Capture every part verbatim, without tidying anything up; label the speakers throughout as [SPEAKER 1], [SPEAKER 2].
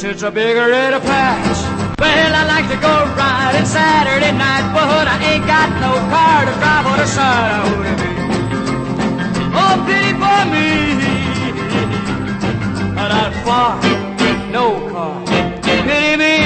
[SPEAKER 1] it's a big red patch. Well, I like to go riding Saturday night, but I ain't got no car to drive on the side of me. Oh, pity for me. Not far, no car. Pity me.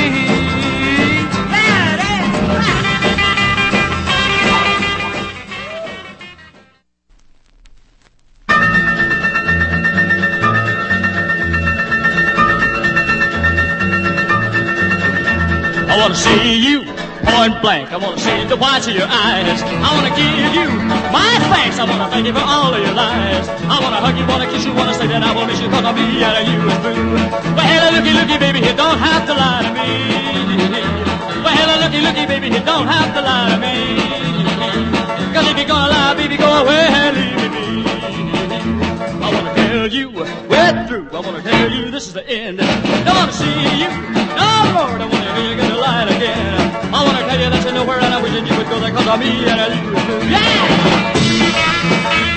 [SPEAKER 2] I want to see you point blank. I want to see the whites of your eyes. I want to give you my thanks. I want to thank you for all of your lies. I want to hug you, want to kiss you, want to say that I will miss you, cause I'll be out of you is through. Well, hello, looky, looky, baby, you don't have to lie to me. Well, hello, looky, looky, baby, you don't have to lie to me. Cause if you're gonna lie, baby, go away and leave me be. I want to tell you we're through. I want to tell you this is the end. Don't want to see you no more. Don't want to hear you get a lie again. I want to tell you that you're nowhere and I wish that you would go there cause of me and I you. Yeah!